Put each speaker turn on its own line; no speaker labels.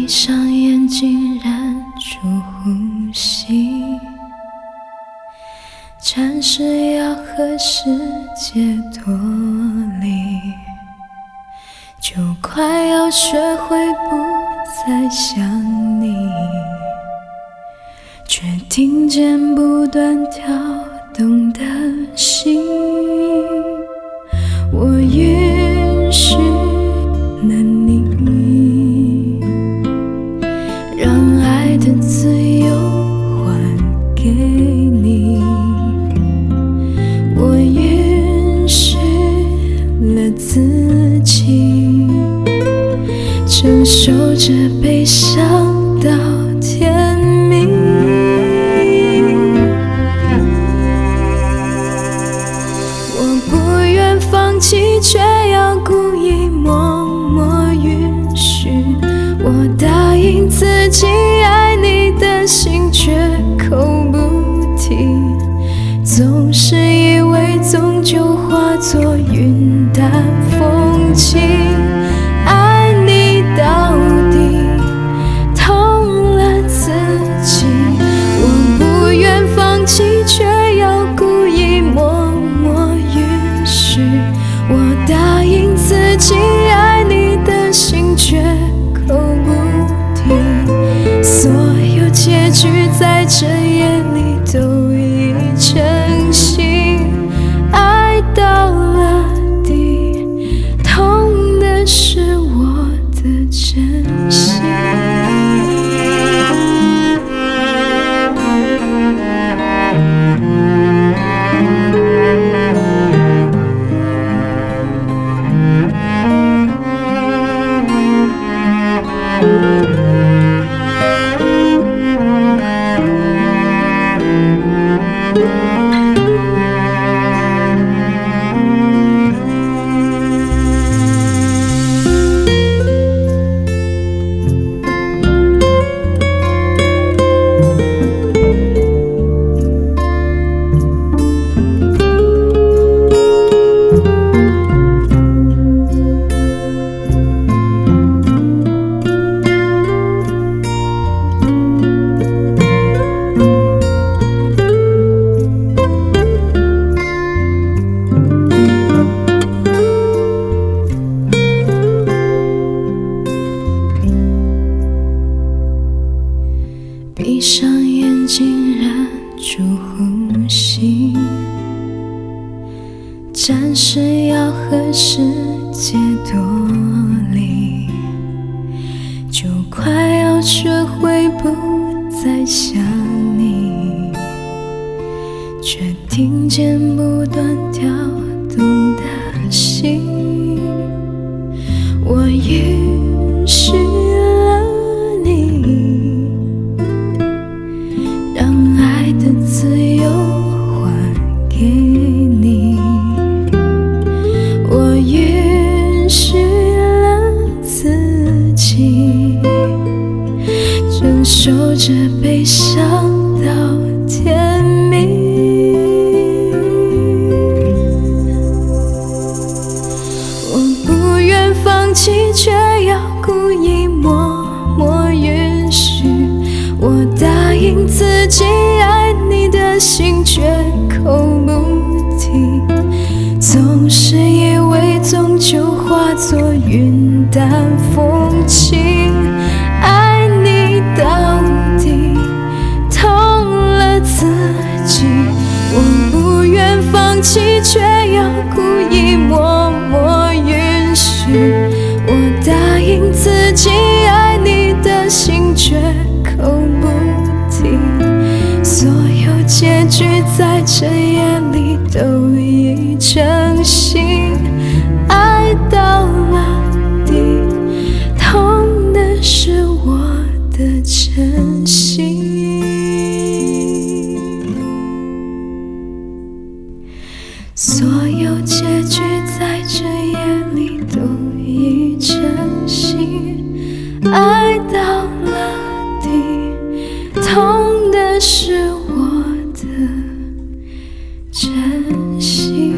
闭上眼睛，忍住呼吸，暂时要和世界脱离，就快要学会不再想你，却听见不断跳动的心。我允许了你，让爱的自由还给你。我允许了自己，承受着悲伤到天明。我不愿放弃，却要故意默默允许。我答应自己爱你的心，绝口不提。总是以为终究化作云淡风轻，爱你到底痛了自己。我不愿放弃，却要故意默默允许。我答应自己爱你的心，绝口不提。所有结局在这夜里都已成型，爱到了底，痛的是我的真心。闭上眼睛，忍住呼吸，暂时要和世界脱离，就快要学会不再想你，却听见不断跳动的心。我允许了你，让爱的自由还给你。我允许了自己，承受着悲伤到天明。我不愿放弃，却要故意默默允许。我答应自己爱你的心，绝口不提。总是以为终究化作云淡风轻，爱你到底痛了自己。我不愿放弃，却要故意默默允许。我答应自己爱你的心，绝口不提。所有结局在这夜里都已成型，爱到了底，痛的是我的真心。所有结局在这夜里都已成型，爱到了底，痛的是我的真心。